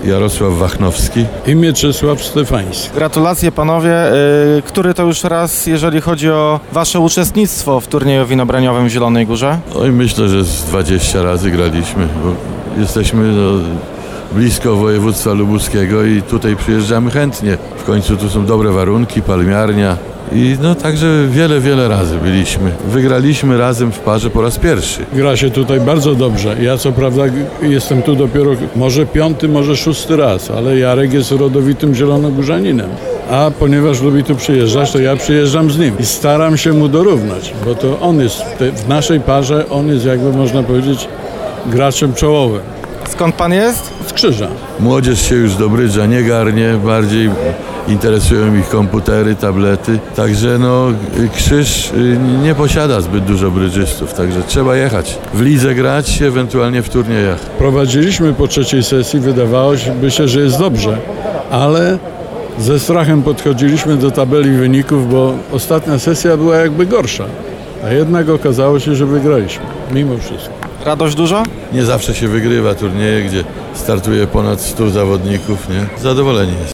Jarosław Wachnowski. I Mieczysław Stefański. Gratulacje panowie. Który to już raz, jeżeli chodzi o wasze uczestnictwo w turnieju winobraniowym w Zielonej Górze? Oj, myślę, że z 20 razy graliśmy, bo jesteśmy blisko województwa lubuskiego i tutaj przyjeżdżamy chętnie. W końcu tu są dobre warunki, palmiarnia i także wiele razy byliśmy. Wygraliśmy razem w parze po raz pierwszy. Gra się tutaj bardzo dobrze. Ja co prawda jestem tu dopiero może 5., może 6. raz, ale Jarek jest rodowitym zielonogórzaninem. A ponieważ lubi tu przyjeżdżać, to ja przyjeżdżam z nim i staram się mu dorównać, bo to on jest w naszej parze, on jest jakby można powiedzieć graczem czołowym. Skąd pan jest? Z Krzyża. Młodzież się już do brydża nie garnie, bardziej interesują ich komputery, tablety. Także Krzyż nie posiada zbyt dużo brydżystów, także trzeba jechać. W lidze grać, ewentualnie w turniejach. Prowadziliśmy po 3. sesji, wydawało się, że jest dobrze, ale ze strachem podchodziliśmy do tabeli wyników, bo ostatnia sesja była jakby gorsza, a jednak okazało się, że wygraliśmy, mimo wszystko. Radość duża? Nie zawsze się wygrywa turnieje, gdzie startuje ponad 100 zawodników, nie? Zadowoleni jest.